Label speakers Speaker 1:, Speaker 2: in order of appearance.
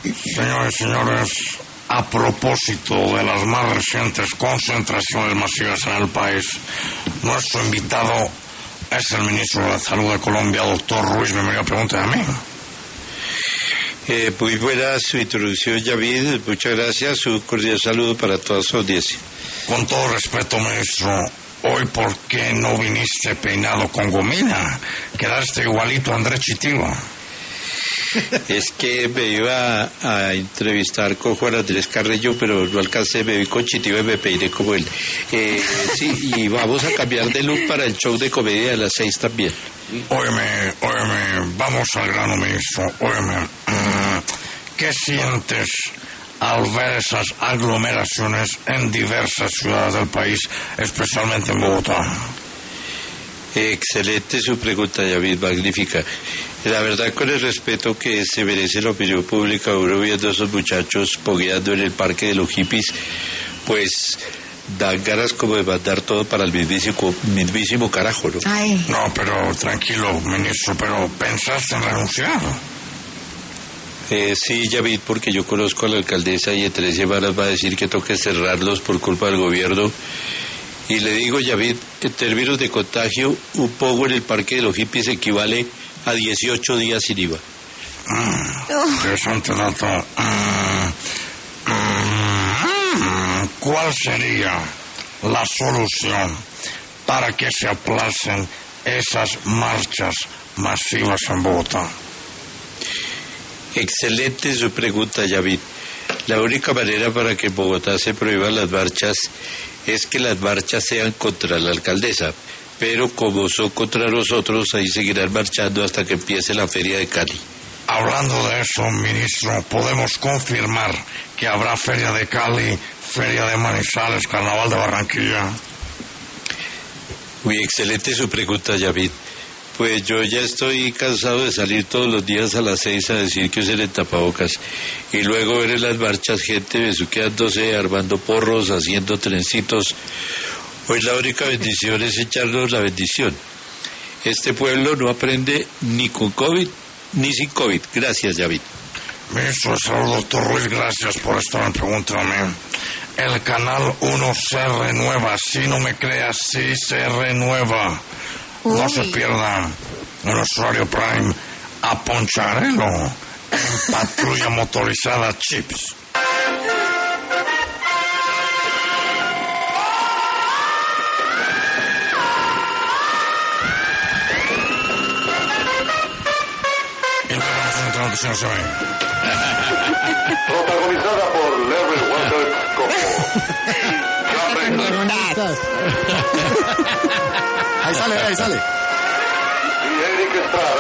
Speaker 1: Señores y señores, a propósito de las más recientes concentraciones masivas en el país, nuestro invitado es el ministro de la Salud de Colombia, doctor Ruiz. Bienvenido, pregunta a mí.
Speaker 2: Muy buena su introducción, Yavid. Muchas gracias. Un cordial saludo para toda su audiencia.
Speaker 1: Con todo respeto, ministro, hoy ¿por qué no viniste peinado con gomina? Quedaste igualito a Andrés Chitiba.
Speaker 2: Es que me iba a entrevistar con Juan Andrés Carrillo, pero no alcancé, me vi con Chitiba y me peiné como él. Sí, y vamos a cambiar de look para el show de comedia de las 6 también.
Speaker 1: Óyeme, vamos al grano, ministro. Óyeme, ¿qué sientes al ver esas aglomeraciones en diversas ciudades del país, especialmente en Bogotá?
Speaker 2: Excelente su pregunta, David, magnífica. La verdad, con el respeto que se merece la opinión pública, uno viendo a esos muchachos pogueando en el parque de los hippies, pues dan ganas como de mandar todo para el mismísimo carajo, ¿no?
Speaker 3: Ay.
Speaker 1: No, pero tranquilo, ministro, pero ¿pensaste en renunciar?
Speaker 2: Sí, David, porque yo conozco a la alcaldesa y en 3 semanas va a decir que toque cerrarlos por culpa del gobierno. Y le digo, David, en términos de contagio, un pogo en el parque de los hippies equivale a 18 días sin IVA.
Speaker 1: Interesante dato. ¿Cuál sería la solución para que se aplacen esas marchas masivas en Bogotá?
Speaker 2: Excelente su pregunta, David. La única manera para que en Bogotá se prohíban las marchas es que las marchas sean contra la alcaldesa, pero como son contra nosotros, ahí seguirán marchando hasta que empiece la Feria de Cali.
Speaker 1: Hablando de eso, ministro, ¿podemos confirmar que habrá Feria de Cali, Feria de Manizales, Carnaval de Barranquilla?
Speaker 2: Muy excelente su pregunta, David. Pues yo ya estoy cansado de salir todos los días a las 6 a decir que usen el tapabocas y luego ver en las marchas gente besuqueándose, armando porros, haciendo trencitos. Hoy la única bendición es echarnos la bendición. Este pueblo no aprende ni con COVID ni sin COVID. Gracias, David.
Speaker 1: Ministro de Salud, doctor Ruiz, gracias por estar en Pregúntame. El Canal 1 se renueva. Si no me creas, sí se renueva. No se pierdan en nuestro horario prime a Poncharelo en Patrulla Motorizada Chips.
Speaker 4: Protagonizada por Larry Walters como
Speaker 5: Ahí sale.
Speaker 4: y Eric Estrada.